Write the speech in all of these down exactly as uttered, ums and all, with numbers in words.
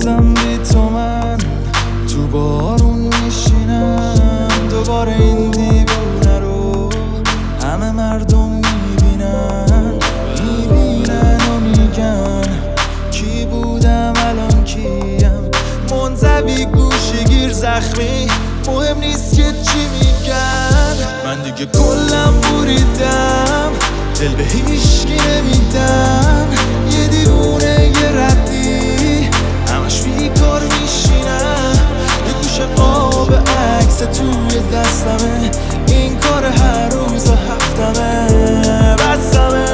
هنوزم بی تو من تو بارون میشینم، دوباره این دیوونه رو همه مردم میبینن میبینن و میگن کی بودم الان کیم، منزوی گوشگیر زخمی مهم نیست که چی میگن. من دیگه کلم بریدم، دل به هیچکی نمیدم، یه دیوونه یه ردی همش بیکار میشینم، یه گوشه قاب عکس توی دستمه، این کار هر روز و هفتمه. بستمه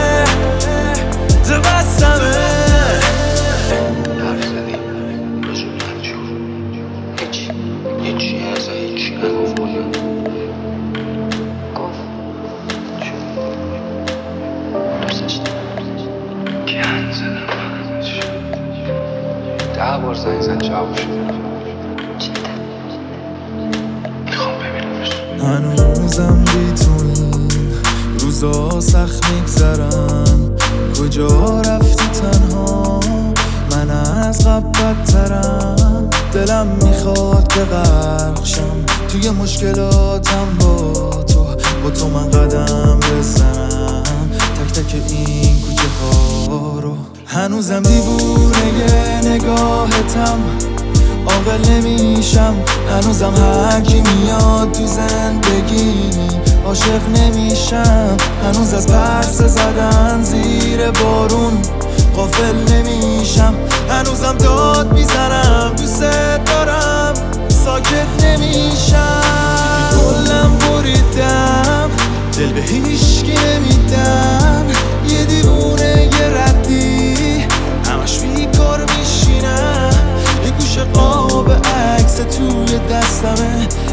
ده بستمه حرف زدیم بزرگ منجور هیچی هیچی هزا هیچی نگفت بودیم گفت چون دوستش دارم گند زدم ده بار زنگ زن جواب شده جدا میخوام ببینمش. هنوزم بی تو این روزا سخت میگذرم، کجا رفتی تنها من از قبل بدترم، دلم میخواد که غرق شم توی مشکلاتم، با تو با تو من قدم بزنم تک تک این کوچه ها رو. هنوزم دیوونه نگاهتم، عاقل نمیشم، هنوزم هر کی میاد تو زندگی عاشق نمیشم، هنوز از پرسه زدن زیر بارون غافل نمیشم، هنوزم داد میزنم دوست دارم ساکت نمیشم. کلم بریدم، دل به هیچکی نمیدم، یه دیوونه یه ردی همش بیکار میشینم، یه گوشه قاب عکس توی دستمه،